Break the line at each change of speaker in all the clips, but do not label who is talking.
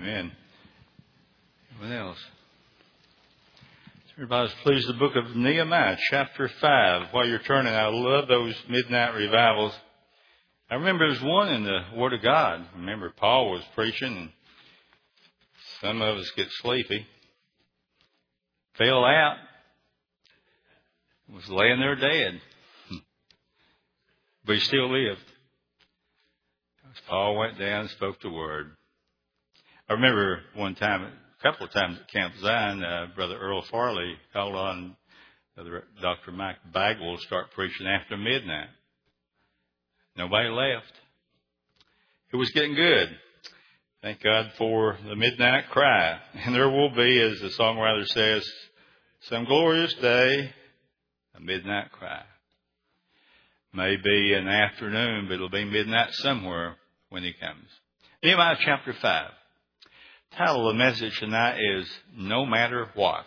Amen. What else? Everybody's pleased the book of Nehemiah, chapter 5. While you're turning, I love those midnight revivals. I remember there was one in the Word of God. I remember Paul was preaching, and some of us get sleepy. Fell out. Was laying there dead. But he still lived. Paul went down and spoke the Word. I remember one time, a couple of times at Camp Zion, Brother Earl Farley called on Dr. Mike Bagwell to start preaching after midnight. Nobody left. It was getting good. Thank God for the midnight cry. And there will be, as the songwriter says, some glorious day, a midnight cry. Maybe an afternoon, but it'll be midnight somewhere when he comes. Nehemiah chapter 5. The title of the message tonight is No Matter What.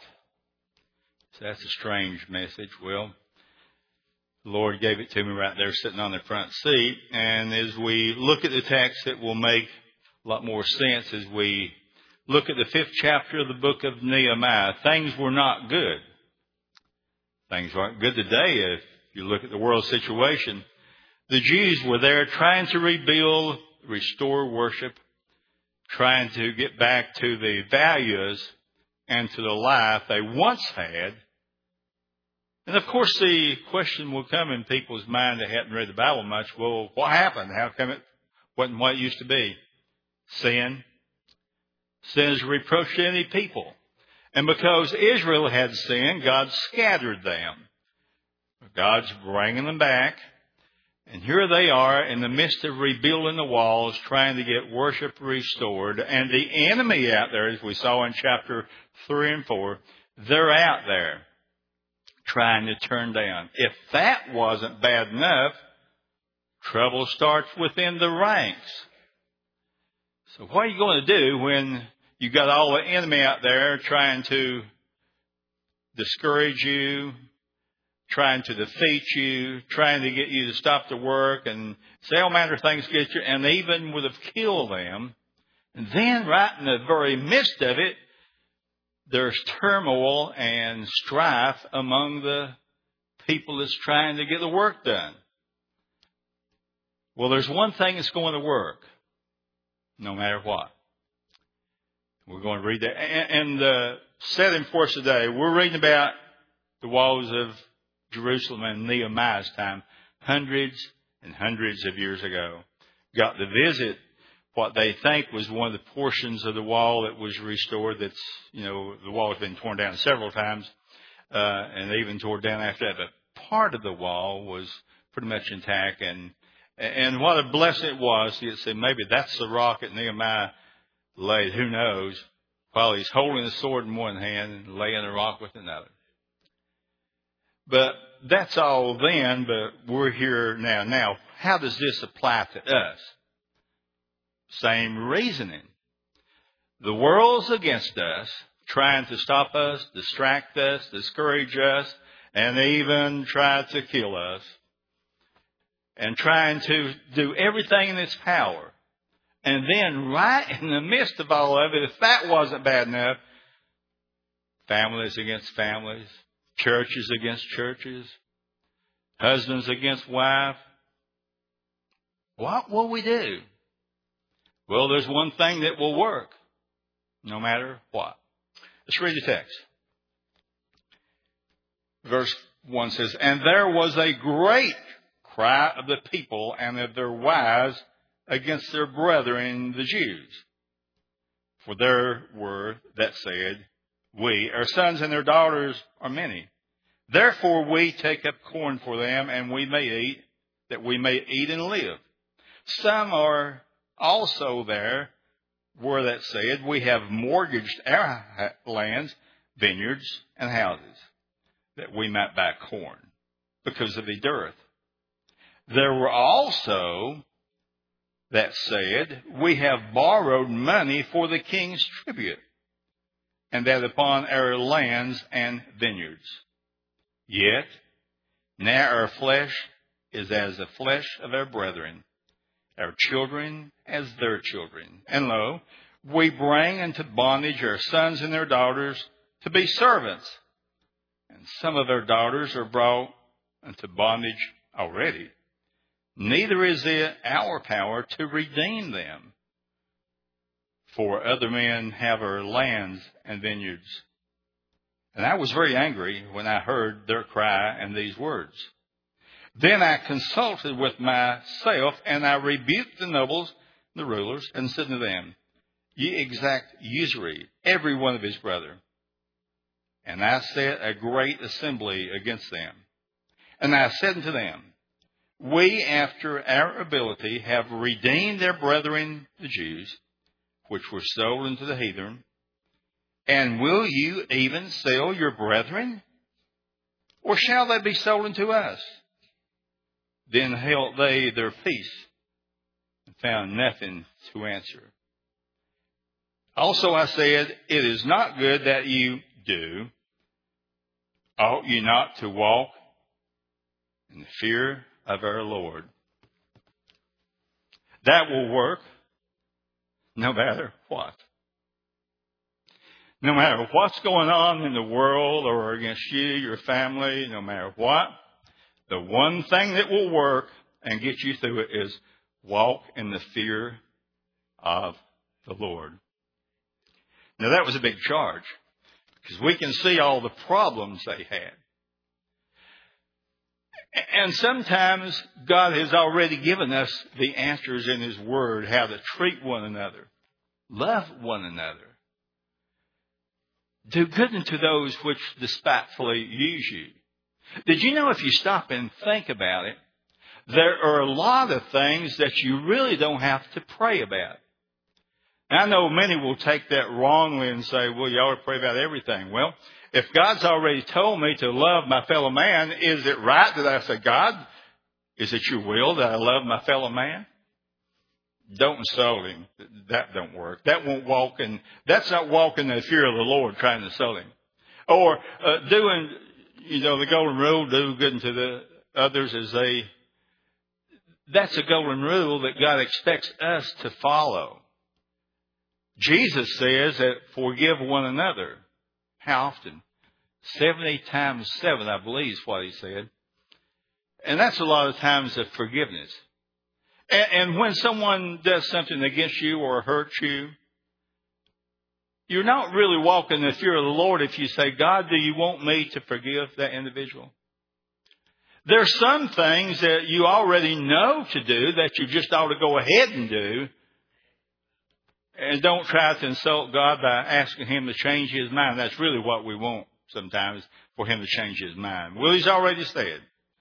So that's a strange message. Well, the Lord gave it to me right there sitting on the front seat. And as we look at the text, it will make a lot more sense as we look at the 5th chapter of the book of Nehemiah. Things were not good. Things aren't good today if you look at the world situation. The Jews were there trying to rebuild, restore worship, trying to get back to the values and to the life they once had. And of course the question will come in people's mind that hadn't read the Bible much, well, what happened? How come it wasn't what it used to be? Sin. Sin is a reproach to any people. And because Israel had sinned, God scattered them. God's bringing them back. And here they are in the midst of rebuilding the walls, trying to get worship restored. And the enemy out there, as we saw in chapter 3 and 4, they're out there trying to turn down. If that wasn't bad enough, trouble starts within the ranks. So what are you going to do when you got all the enemy out there trying to discourage you, trying to defeat you, trying to get you to stop the work and say all manner of things against you, and they even would have killed them. And then right in the very midst of it, there's turmoil and strife among the people that's trying to get the work done. Well, there's one thing that's going to work, no matter what. We're going to read that. And the setting for us today, we're reading about the walls of Jerusalem in Nehemiah's time, hundreds and hundreds of years ago. Got to visit what they think was one of the portions of the wall that was restored. That's, the wall has been torn down several times, and even torn down after that. But part of the wall was pretty much intact. And what a blessing it was. You'd say, maybe that's the rock that Nehemiah laid, who knows, while he's holding the sword in one hand and laying the rock with another. But that's all then, but we're here now. Now, how does this apply to us? Same reasoning. The world's against us, trying to stop us, distract us, discourage us, and even try to kill us. And trying to do everything in its power. And then right in the midst of all of it, if that wasn't bad enough, families against families, churches against churches, husbands against wife. What will we do? Well, there's one thing that will work, no matter what. Let's read the text. Verse 1 says, And there was a great cry of the people and of their wives against their brethren, the Jews. For there were that said, our sons and their daughters are many. Therefore we take up corn for them, and we may eat, that we may eat and live. Some are also there were that said, we have mortgaged our lands, vineyards, and houses, that we might buy corn, because of the dearth. There were also that said, we have borrowed money for the king's tribute, and that upon our lands and vineyards. Yet now our flesh is as the flesh of our brethren, our children as their children. And lo, we bring into bondage our sons and their daughters to be servants. And some of their daughters are brought into bondage already. Neither is it our power to redeem them. For other men have our lands and vineyards. And I was very angry when I heard their cry and these words. Then I consulted with myself, and I rebuked the nobles, the rulers, and said to them, Ye exact usury, every one of his brother. And I set a great assembly against them. And I said unto them, We, after our ability, have redeemed their brethren, the Jews, which were sold into the heathen. And will you even sell your brethren? Or shall they be sold unto us? Then held they their peace and found nothing to answer. Also I said, It is not good that you do. Ought you not to walk in the fear of our Lord? That will work no matter what. No matter what's going on in the world or against you, your family, no matter what, the one thing that will work and get you through it is walk in the fear of the Lord. Now that was a big charge because we can see all the problems they had. And sometimes God has already given us the answers in His Word, how to treat one another, love one another, do good unto those which despitefully use you. Did you know if you stop and think about it, there are a lot of things that you really don't have to pray about. I know many will take that wrongly and say, well, you ought to pray about everything. Well, if God's already told me to love my fellow man, is it right that I say, God, is it your will that I love my fellow man? Don't insult him. That don't work. That won't walk in. That's not walking in the fear of the Lord, trying to insult him. Or doing, the golden rule, do good unto the others as they. That's a golden rule that God expects us to follow. Jesus says that forgive one another. How often? 70 times 7, I believe is what He said. And that's a lot of times of forgiveness. And when someone does something against you or hurts you, you're not really walking in the fear of the Lord if you say, God, do you want me to forgive that individual? There's some things that you already know to do that you just ought to go ahead and do. And don't try to insult God by asking Him to change His mind. That's really what we want sometimes, for Him to change His mind. Well, He's already said.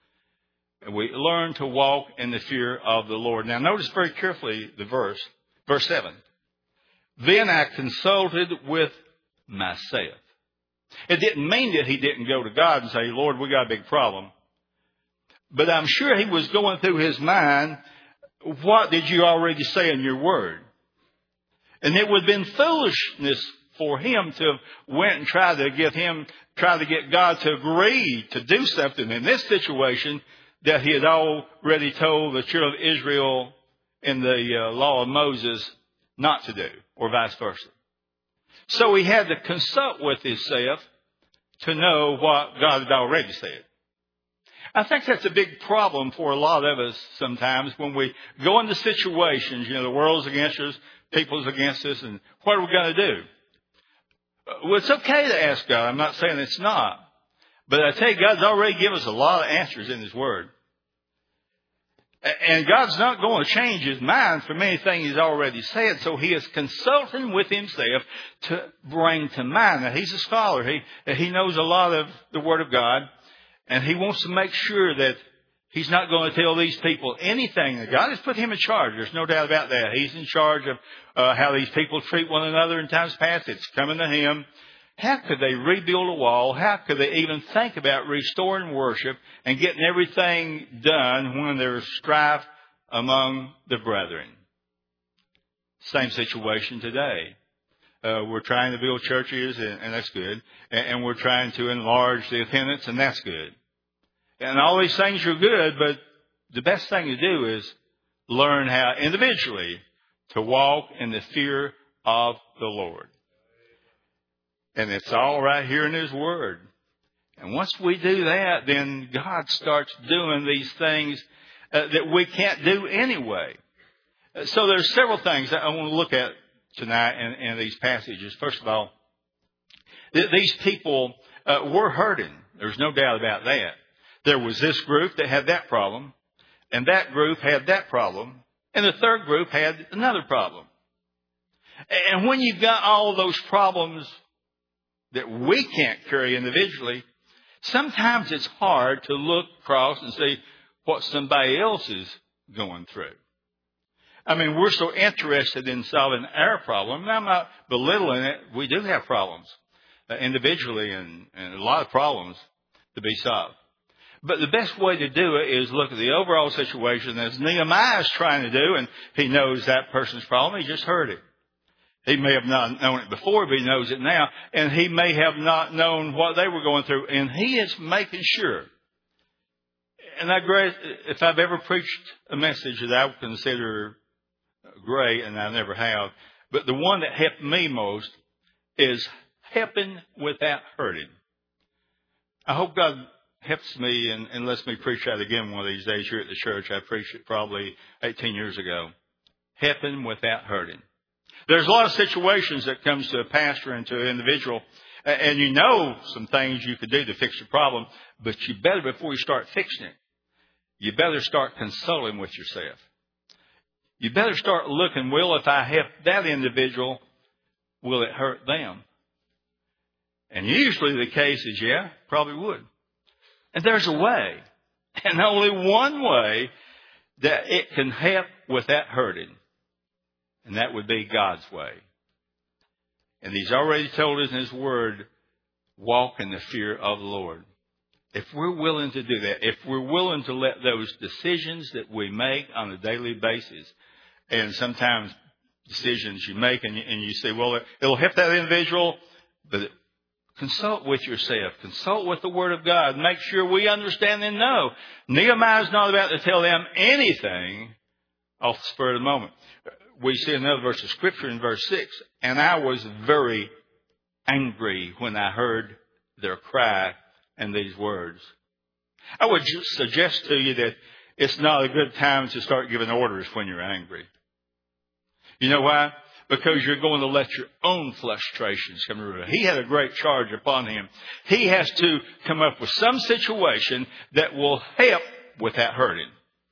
We learn to walk in the fear of the Lord. Now, notice very carefully the verse 7. Then I consulted with myself. It didn't mean that he didn't go to God and say, Lord, we got a big problem. But I'm sure he was going through his mind, what did you already say in your word? And it would have been foolishness for him to have went and tried to get God to agree to do something in this situation that he had already told the children of Israel in the law of Moses not to do, or vice versa. So he had to consult with himself to know what God had already said. I think that's a big problem for a lot of us sometimes when we go into situations, the world's against us, people's against us, and what are we going to do? Well, it's okay to ask God. I'm not saying it's not. But I tell you, God's already given us a lot of answers in His Word. And God's not going to change His mind from anything He's already said. So He is consulting with Himself to bring to mind. Now, He's a scholar. He knows a lot of the Word of God. And He wants to make sure that He's not going to tell these people anything. God has put Him in charge. There's no doubt about that. He's in charge of how these people treat one another in times past. It's coming to Him. How could they rebuild a wall? How could they even think about restoring worship and getting everything done when there's strife among the brethren? Same situation today. We're trying to build churches, and that's good. And we're trying to enlarge the attendance, and that's good. And all these things are good, but the best thing to do is learn how individually to walk in the fear of the Lord. And it's all right here in His Word. And once we do that, then God starts doing these things that we can't do anyway. So there's several things that I want to look at tonight in these passages. First of all, these people were hurting. There's no doubt about that. There was this group that had that problem, and that group had that problem, and the third group had another problem. And when you've got all of those problems that we can't carry individually, sometimes it's hard to look across and see what somebody else is going through. I mean, we're so interested in solving our problem. And I'm not belittling it. We do have problems individually and a lot of problems to be solved. But the best way to do it is look at the overall situation as Nehemiah is trying to do, and he knows that person's problem. He just heard it. He may have not known it before, but he knows it now. And he may have not known what they were going through. And he is making sure. And if I've ever preached a message that I would consider great, and I never have, but the one that helped me most is helping without hurting. I hope God helps me and lets me preach that again one of these days here at the church. I preached it probably 18 years ago. Helping without hurting. There's a lot of situations that comes to a pastor and to an individual, and you know some things you could do to fix your problem, but you better, before you start fixing it, you better start consulting with yourself. You better start looking, well, if I help that individual, will it hurt them? And usually the case is, yeah, probably would. And there's a way, and only one way, that it can help without hurting. And that would be God's way. And He's already told us in His Word, walk in the fear of the Lord. If we're willing to do that, if we're willing to let those decisions that we make on a daily basis, and sometimes decisions you make and you say, well, it'll help that individual, but consult with yourself. Consult with the Word of God. Make sure we understand and know. Nehemiah's not about to tell them anything off the spur of the moment. We see another verse of Scripture in verse 6. And I was very angry when I heard their cry and these words. I would suggest to you that it's not a good time to start giving orders when you're angry. You know why? Because you're going to let your own frustrations come through. He had a great charge upon him. He has to come up with some situation that will help without hurting.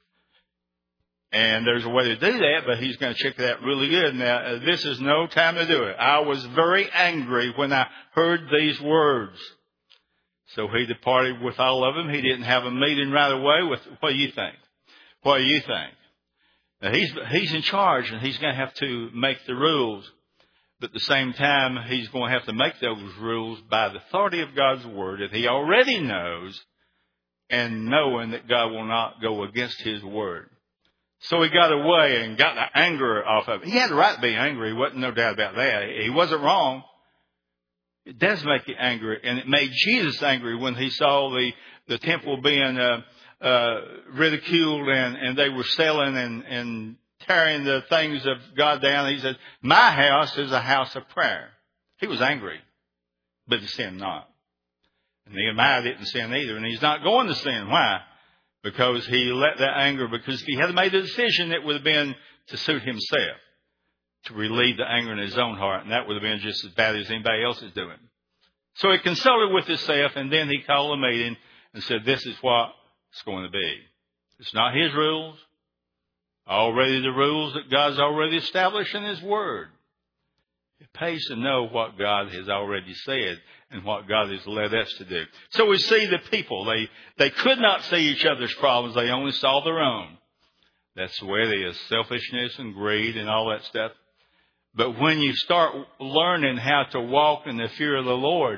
And there's a way to do that, but he's going to check that really good. Now, this is no time to do it. I was very angry when I heard these words. So he departed with all of them. He didn't have a meeting right away with, what do you think? What do you think? Now, he's in charge, and he's going to have to make the rules. But at the same time, he's going to have to make those rules by the authority of God's Word that he already knows, and knowing that God will not go against His Word. So he got away and got the anger off of it. He had the right to be angry. Wasn't no doubt about that. He wasn't wrong. It does make you angry. And it made Jesus angry when he saw the temple being ridiculed and they were selling and tearing the things of God down. He said, my house is a house of prayer. He was angry, but he sinned not. And Nehemiah didn't sin either. And he's not going to sin. Why? Because he let that anger, because if he had made a decision, it would have been to suit himself, to relieve the anger in his own heart. And that would have been just as bad as anybody else is doing. So he consulted with himself, and then he called a meeting and said, this is what it's going to be. It's not his rules. Already the rules that God's already established in His Word. It pays to know what God has already said and what God has led us to do. So we see the people. They could not see each other's problems. They only saw their own. That's the way they is, selfishness and greed and all that stuff. But when you start learning how to walk in the fear of the Lord,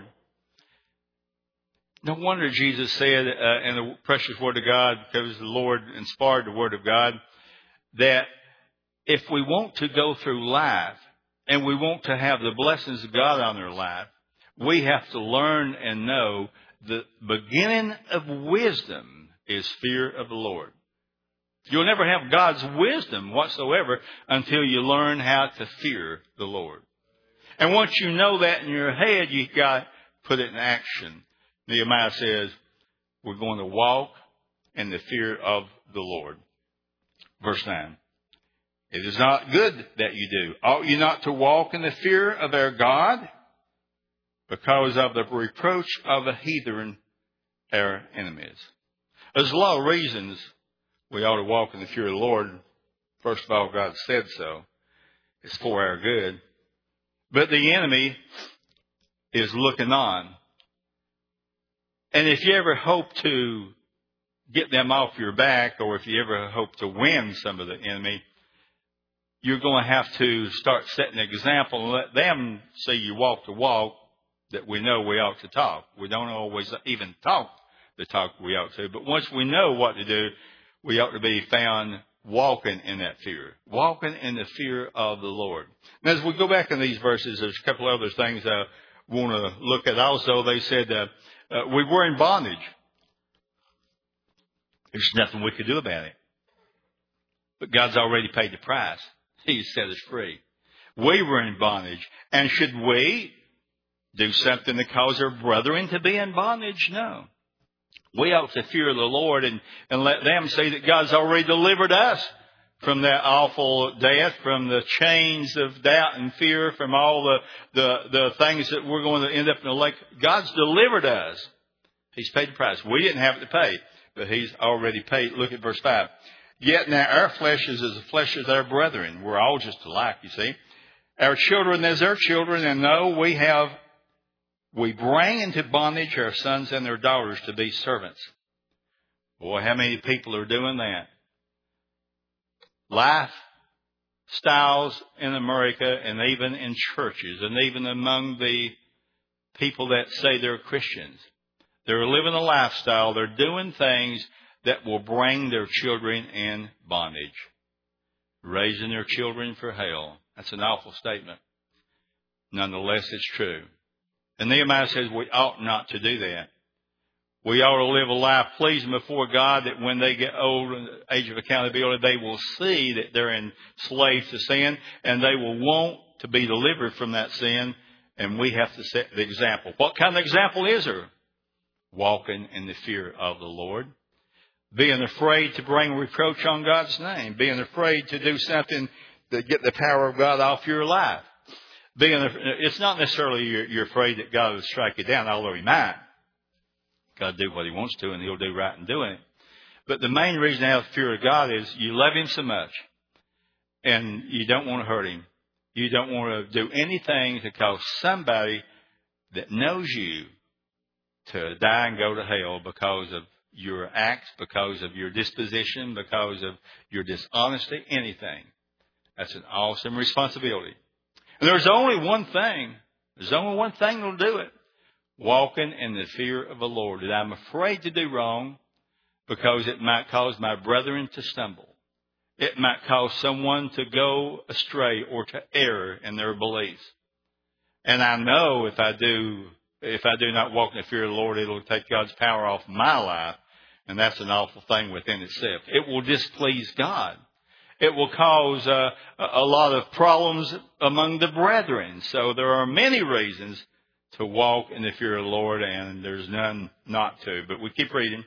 no wonder Jesus said in the precious Word of God, because the Lord inspired the Word of God, that if we want to go through life and we want to have the blessings of God on our life, we have to learn and know the beginning of wisdom is fear of the Lord. You'll never have God's wisdom whatsoever until you learn how to fear the Lord. And once you know that in your head, you've got to put it in action. Nehemiah says, we're going to walk in the fear of the Lord. Verse 9. It is not good that you do. Ought you not to walk in the fear of our God? Because of the reproach of the heathen, our enemies. There's a lot of reasons we ought to walk in the fear of the Lord. First of all, God said so. It's for our good. But the enemy is looking on. And if you ever hope to get them off your back, or if you ever hope to win some of the enemy, you're going to have to start setting an example and let them see you walk the walk that we know we ought to talk. We don't always even talk the talk we ought to, but once we know what to do, we ought to be found walking in that fear, walking in the fear of the Lord. And as we go back in these verses, there's a couple other things I want to look at also. They said we were in bondage. There's nothing we could do about it. But God's already paid the price. He set us free. We were in bondage. And should we do something to cause our brethren to be in bondage? No. We ought to fear the Lord and let them see that God's already delivered us from that awful death, from the chains of doubt and fear, from all the things that we're going to end up in the lake. God's delivered us. He's paid the price. We didn't have to pay, but He's already paid. Look at verse 5. Yet now our flesh is as the flesh of our brethren. We're all just alike, you see. Our children as their children, and no, we bring into bondage our sons and their daughters to be servants. Boy, how many people are doing that? Lifestyles in America and even in churches and even among the people that say they're Christians. They're living a lifestyle. They're doing things that will bring their children in bondage. Raising their children for hell. That's an awful statement. Nonetheless, it's true. And Nehemiah says we ought not to do that. We ought to live a life pleasing before God, that when they get old in the age of accountability, they will see that they're enslaved to sin and they will want to be delivered from that sin. And we have to set the example. What kind of example is there? Walking in the fear of the Lord. Being afraid to bring reproach on God's name. Being afraid to do something to get the power of God off your life. It's not necessarily you're afraid that God will strike you down, although He might. God will do what He wants to, and He'll do right in doing it. But the main reason to have fear of God is you love Him so much, and you don't want to hurt Him. You don't want to do anything to cause somebody that knows you to die and go to hell because of your acts, because of your disposition, because of your dishonesty, anything. That's an awesome responsibility. And there's only one thing. There's only one thing that'll do it. Walking in the fear of the Lord. That I'm afraid to do wrong because it might cause my brethren to stumble. It might cause someone to go astray or to err in their beliefs. And I know if I do not walk in the fear of the Lord, it'll take God's power off my life. And that's an awful thing within itself. It will displease God. It will cause a lot of problems among the brethren. So there are many reasons to walk in the fear of the Lord, and there's none not to. But we keep reading.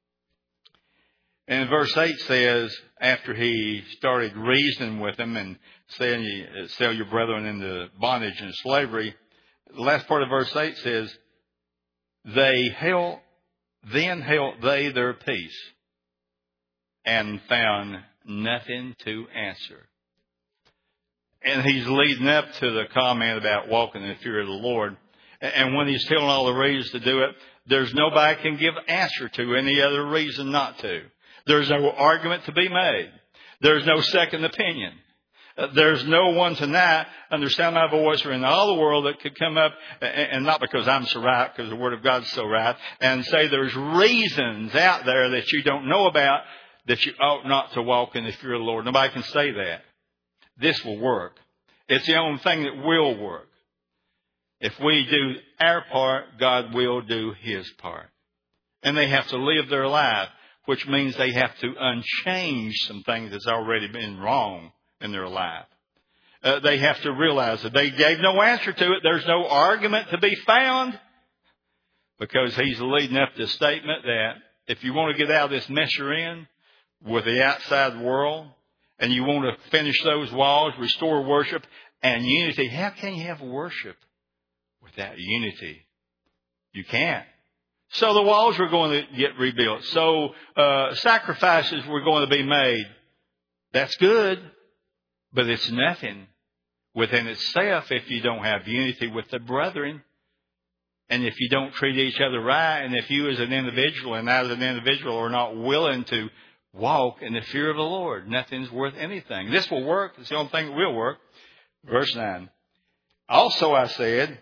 And verse 8 says, after he started reasoning with them and saying, you sell your brethren into bondage and slavery, the last part of verse 8 says, then held they their peace and found nothing to answer. And he's leading up to the comment about walking in the fear of the Lord. And when he's telling all the reasons to do it, there's nobody can give answer to any other reason not to. There's no argument to be made. There's no second opinion. There's no one tonight under sound of my voice or in all the world that could come up, and not because I'm so right, because the Word of God's so right, and say there's reasons out there that you don't know about that you ought not to walk in the fear of the Lord. Nobody can say that. This will work. It's the only thing that will work. If we do our part, God will do His part. And they have to live their life which means they have to unchange some things that's already been wrong in their life. They have to realize that they gave no answer to it. There's no argument to be found, because he's leading up to the statement that if you want to get out of this mess you're in with the outside world, and you want to finish those walls, restore worship and unity, how can you have worship without unity? You can't. So the walls were going to get rebuilt. So sacrifices were going to be made. That's good, but it's nothing within itself if you don't have unity with the brethren, and if you don't treat each other right, and if you as an individual and I as an individual are not willing to walk in the fear of the Lord, nothing's worth anything. This will work. It's the only thing that will work. Verse 9. Also I said,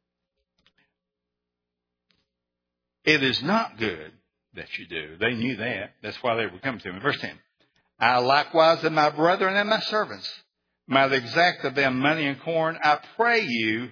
it is not good that you do. They knew that. That's why they were coming to me. Verse 10. I likewise and my brethren and my servants might exact of them money and corn. I pray you,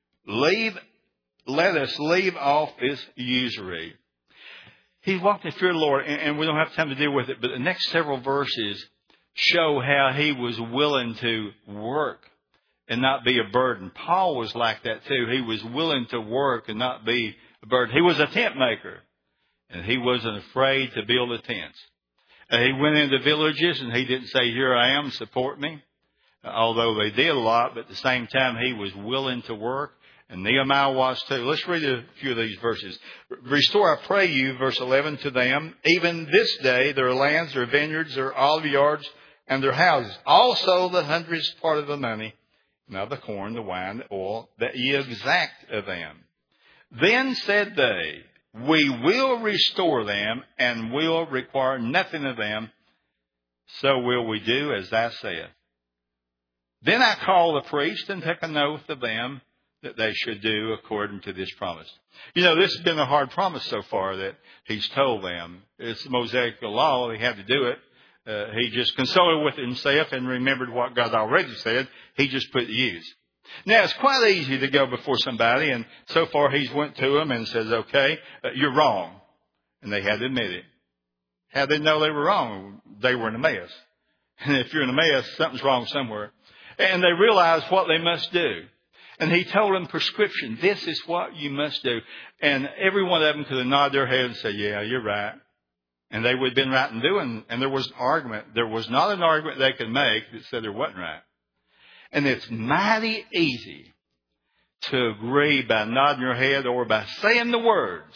let us leave off this usury. He walked in fear of the Lord, and we don't have time to deal with it, but the next several verses show how he was willing to work and not be a burden. Paul was like that too. He was willing to work and not be a burden. He was a tent maker, and he wasn't afraid to build the tents. He went into villages, and he didn't say, here I am, support me. Although they did a lot, but at the same time, he was willing to work. And Nehemiah was too. Let's read a few of these verses. Restore, I pray you, verse 11, to them, even this day, their lands, their vineyards, their olive yards, and their houses. Also the hundredth part of the money, now the corn, the wine, the oil, that ye exact of them. Then said they, we will restore them, and will require nothing of them. So will we do as thou sayest. Then I called the priest and took an oath of them that they should do according to this promise. You know, this has been a hard promise so far that he's told them. It's the Mosaic law. He had to do it. He just consulted with himself and remembered what God already said. He just put to use. Now, it's quite easy to go before somebody, and so far he's went to them and says, okay, you're wrong. And they had to admit it. How did they know they were wrong? They were in a mess. And if you're in a mess, something's wrong somewhere. And they realized what they must do. And he told them prescription. This is what you must do. And every one of them could have nodded their head and said, yeah, you're right. And they would have been right in doing. And there was an argument. There was not an argument they could make that said there wasn't right. And it's mighty easy to agree by nodding your head or by saying the words.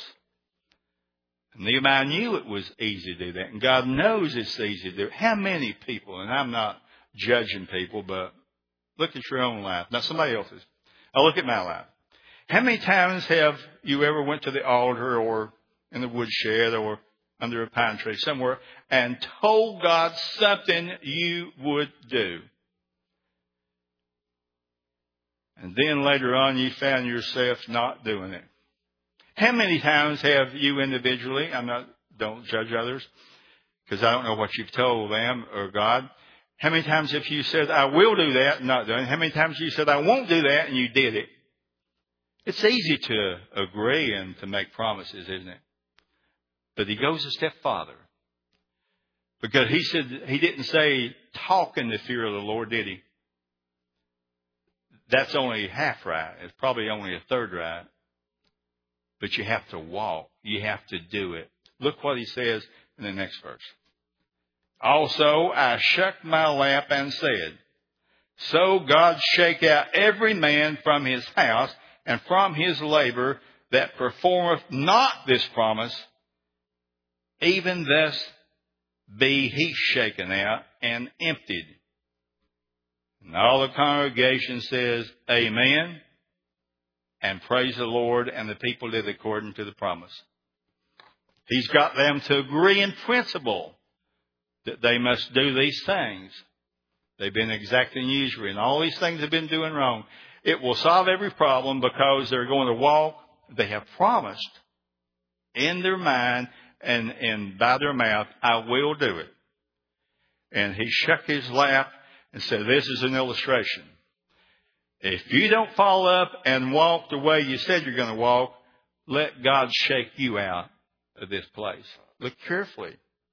And Nehemiah knew it was easy to do that. And God knows it's easy to do it. How many people, and I'm not judging people, but look at your own life, not somebody else's. I look at my life. How many times have you ever went to the altar or in the woodshed or under a pine tree somewhere and told God something you would do? And then later on you found yourself not doing it. How many times have you individually, don't judge others because I don't know what you've told them or God. How many times have you said, I will do that and not done it? How many times have you said, I won't do that and you did it? It's easy to agree and to make promises, isn't it? But he goes a step farther. Because he didn't say, talk in the fear of the Lord, did he? That's only half right. It's probably only a third right. But you have to walk. You have to do it. Look what he says in the next verse. Also, I shook my lamp and said, so God shake out every man from his house and from his labor that performeth not this promise, even thus be he shaken out and emptied. And all the congregation says, amen, and praise the Lord, and the people did according to the promise. He's got them to agree in principle that they must do these things. They've been exacting usury, and all these things they've been doing wrong. It will solve every problem because they're going to walk. They have promised in their mind and by their mouth, I will do it. And he shook his lap and said, this is an illustration. If you don't follow up and walk the way you said you're going to walk, let God shake you out of this place. Look carefully.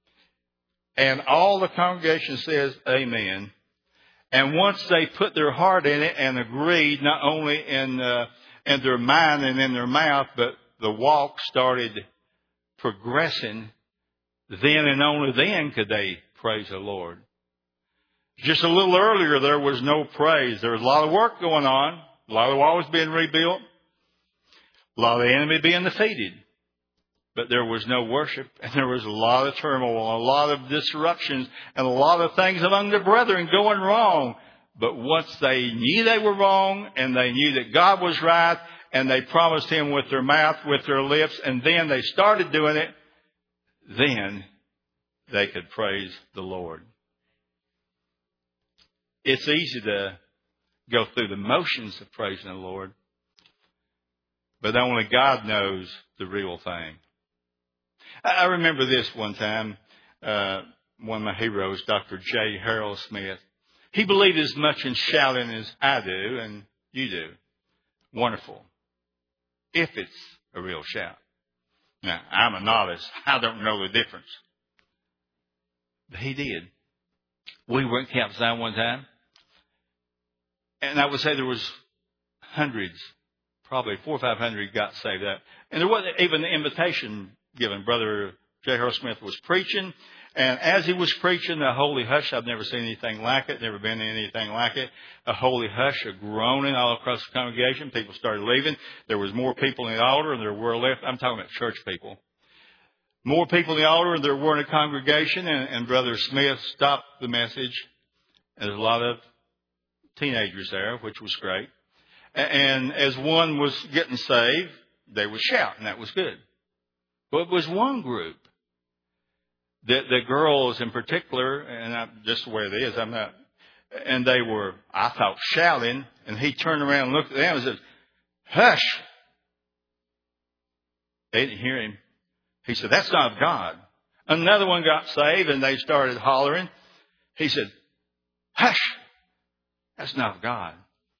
And all the congregation says, amen. And once they put their heart in it and agreed, not only in their mind and in their mouth, but the walk started progressing, then and only then could they praise the Lord. Just a little earlier, there was no praise. There was a lot of work going on. A lot of walls being rebuilt. A lot of the enemy being defeated. But there was no worship, and there was a lot of turmoil, a lot of disruptions, and a lot of things among the brethren going wrong. But once they knew they were wrong, and they knew that God was right, and they promised Him with their mouth, with their lips, and then they started doing it, then they could praise the Lord. It's easy to go through the motions of praising the Lord, but only God knows the real thing. I remember this one time, one of my heroes, Dr. J. Harold Smith. He believed as much in shouting as I do, and you do. Wonderful. If it's a real shout. Now, I'm a novice. I don't know the difference. But he did. We were at Camp Zion one time, and I would say there was hundreds, probably 400 or 500 got saved up. And there wasn't even the invitation given. Brother J. Harold Smith was preaching, and as he was preaching, a holy hush, I've never seen anything like it, never been anything like it, a holy hush, a groaning all across the congregation. People started leaving. There was more people in the altar than there were left. I'm talking about church people. More people in the altar than there were in the congregation, and Brother Smith stopped the message. There's a lot of teenagers there, which was great. And as one was getting saved, they would shout, and that was good. But it was one group, the girls in particular, and just the way it is, and they were, I thought, shouting, and he turned around and looked at them and said, hush. They didn't hear him. He said, that's not of God. Another one got saved, and they started hollering. He said, hush, that's not of God.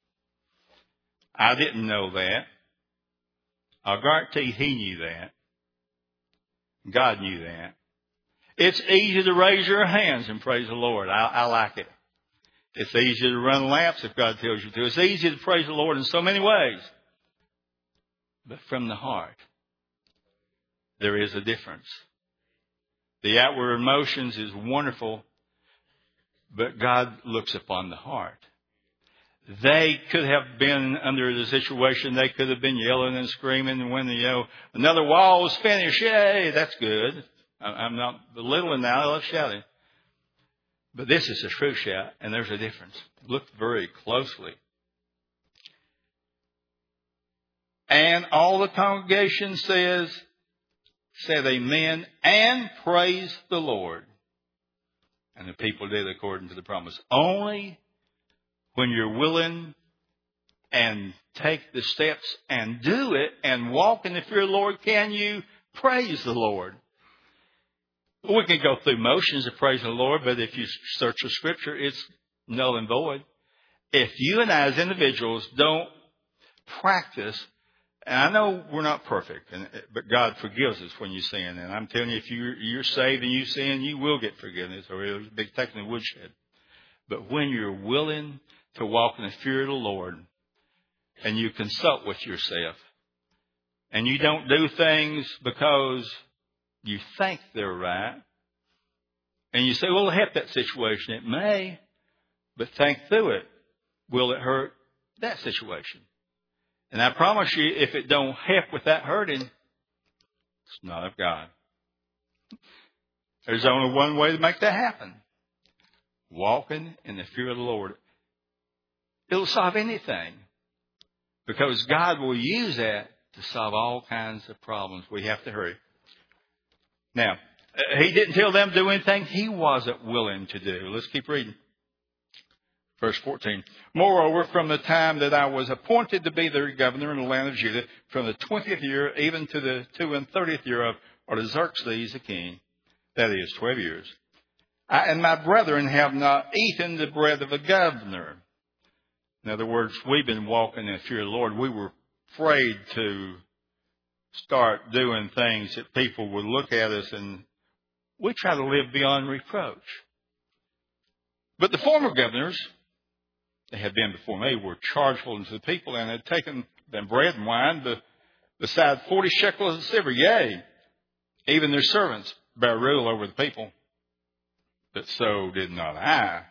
I didn't know that. I'll guarantee he knew that. God knew that. It's easy to raise your hands and praise the Lord. I like it. It's easy to run laps if God tells you to. It's easy to praise the Lord in so many ways. But from the heart, there is a difference. The outward emotions is wonderful, but God looks upon the heart. They could have been under the situation. They could have been yelling and screaming. And when another wall was finished, yay, that's good. I'm not belittling that. I love shouting. But this is a true shout, and there's a difference. Look very closely. And all the congregation said amen and praise the Lord. And the people did according to the promise. Only when you're willing and take the steps and do it and walk in the fear of the Lord, can you praise the Lord. We can go through motions of praising the Lord, but if you search the Scripture, it's null and void. If you and I as individuals don't practice, and I know we're not perfect, but God forgives us when you sin. And I'm telling you, if you're saved and you sin, you will get forgiveness, or it'll be taken in the woodshed. But when you're willing to walk in the fear of the Lord, and you consult with yourself, and you don't do things because you think they're right, and you say, well, it'll help that situation. It may, but think through it. Will it hurt that situation? And I promise you, if it don't help with that hurting, it's not of God. There's only one way to make that happen. Walking in the fear of the Lord. It'll solve anything. Because God will use that to solve all kinds of problems. We have to hurry. Now, He didn't tell them to do anything He wasn't willing to do. Let's keep reading. Verse 14. Moreover, from the time that I was appointed to be their governor in the land of Judah, from the 20th year even to the 32nd year of Artaxerxes the king, that is 12 years, I and my brethren have not eaten the bread of a governor. In other words, we've been walking in the fear of the Lord. We were afraid to start doing things that people would look at us and we try to live beyond reproach. But the former governors, they had been before me, were chargeful unto the people and had taken them bread and wine, beside 40 shekels of silver. Yea, even their servants bear rule over the people. But so did not I.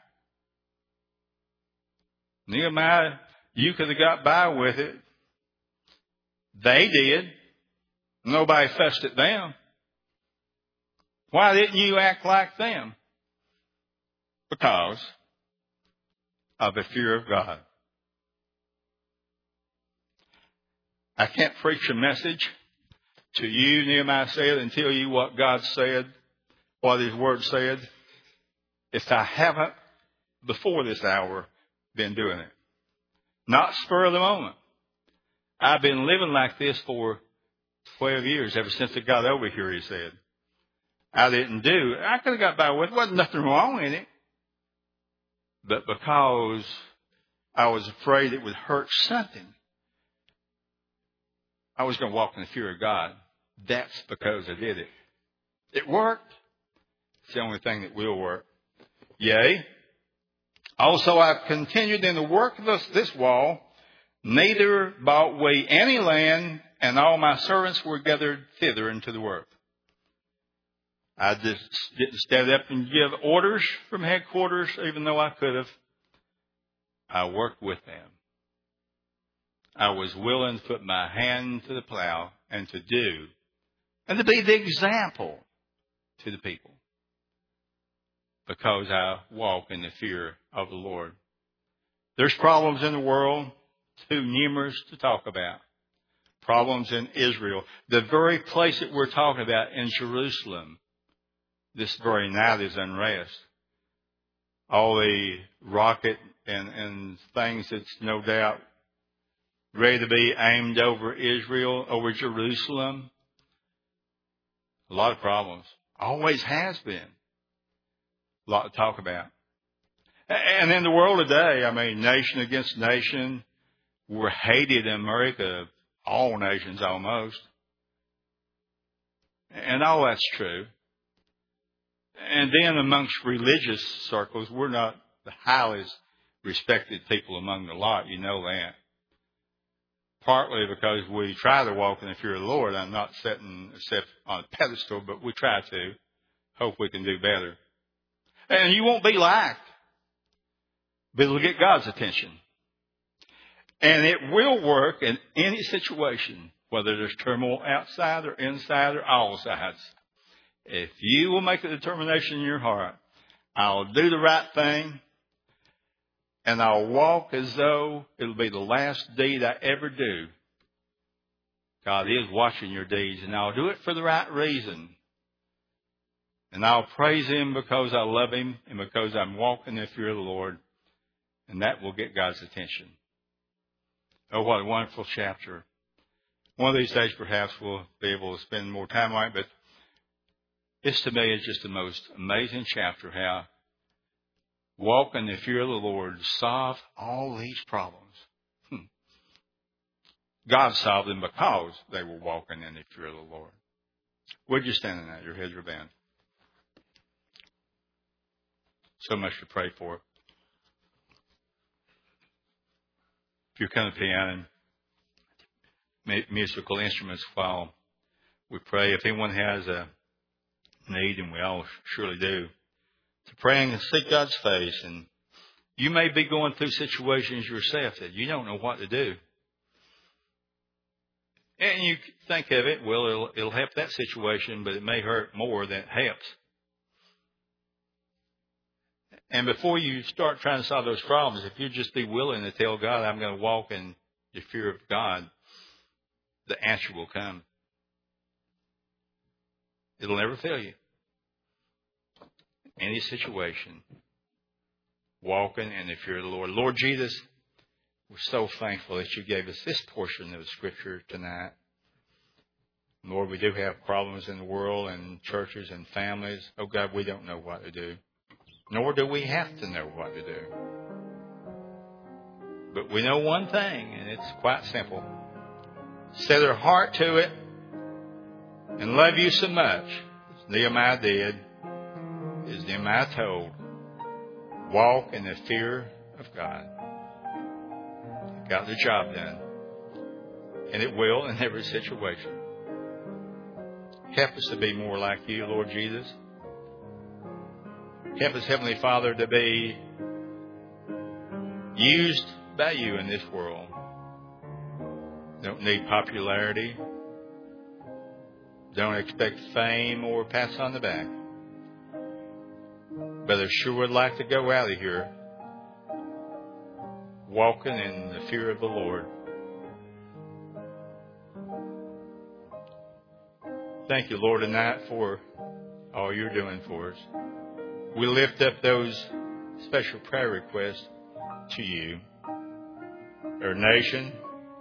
Nehemiah, you could have got by with it. They did. Nobody fussed at them. Why didn't you act like them? Because of the fear of God. I can't preach a message to you, Nehemiah said, and tell you what God said, what His Word said, if I haven't, before this hour, been doing it. Not spur of the moment. I've been living like this for 12 years, ever since I got over here, he said. I didn't do it. I could have got by with it. Wasn't nothing wrong in it. But because I was afraid it would hurt something, I was going to walk in the fear of God. That's because I did it. It worked. It's the only thing that will work. Yea, also I've continued in the work of this wall, neither bought we any land, and all my servants were gathered thither into the work. I just didn't stand up and give orders from headquarters, even though I could have. I worked with them. I was willing to put my hand to the plow and to do, and to be the example to the people, because I walk in the fear of the Lord. There's problems in the world, too numerous to talk about. Problems in Israel. The very place that we're talking about in Jerusalem, this very night is unrest. All the rocket and things that's no doubt ready to be aimed over Israel, over Jerusalem. A lot of problems. Always has been. A lot to talk about. And in the world today, I mean, nation against nation, we're hated in America, all nations almost. And all that's true. And then amongst religious circles, we're not the highest respected people among the lot. You know that. Partly because we try to walk in the fear of the Lord. I'm not setting except on a pedestal, but we try to. Hope we can do better. And you won't be liked, but it'll get God's attention. And it will work in any situation, whether there's turmoil outside or inside or all sides. If you will make a determination in your heart, I'll do the right thing, and I'll walk as though it'll be the last deed I ever do. God is watching your deeds, and I'll do it for the right reason. And I'll praise Him because I love Him and because I'm walking in the fear of the Lord. And that will get God's attention. Oh, what a wonderful chapter. One of these days, perhaps, we'll be able to spend more time on it. But this, to me, is just the most amazing chapter, how walk in the fear of the Lord solve all these problems. God solved them because they were walking in the fear of the Lord. Would you stand in that? Your heads are bowed. So much to pray for. If you're kind of piano and musical instruments while we pray, if anyone has a need, and we all surely do, to pray and seek God's face. And you may be going through situations yourself that you don't know what to do. And you think of it, well, it'll help that situation, but it may hurt more than it helps. And before you start trying to solve those problems, if you just be willing to tell God, I'm going to walk in the fear of God, the answer will come. It'll never fail you. Any situation, walking in the fear of the Lord. Lord Jesus, we're so thankful that you gave us this portion of the Scripture tonight. Lord, we do have problems in the world and churches and families. Oh, God, we don't know what to do. Nor do we have to know what to do. But we know one thing, and it's quite simple. Set our heart to it and love you so much, as Nehemiah did, as Nehemiah told, walk in the fear of God. Got the job done. And it will in every situation. Help us to be more like you, Lord Jesus. Help us, Heavenly Father, to be used by you in this world. Don't need popularity. Don't expect fame or pats on the back. But I sure would like to go out of here walking in the fear of the Lord. Thank you, Lord, tonight for all you're doing for us. We lift up those special prayer requests to you. Our nation,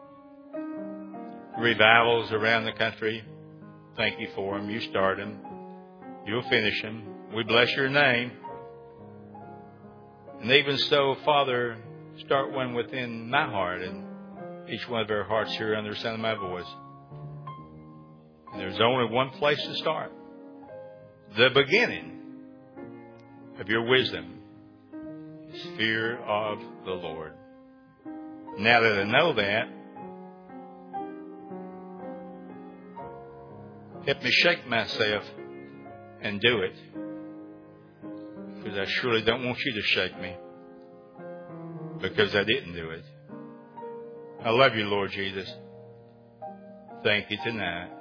revivals around the country. Thank you for them. You start them. You'll finish them. We bless your name. And even so, Father, start one within my heart and each one of our hearts here under the sound of my voice. And there's only one place to start. The beginning of your wisdom is fear of the Lord. Now that I know that, help me shake myself and do it. Because I surely don't want you to shake me. Because I didn't do it. I love you, Lord Jesus. Thank you tonight.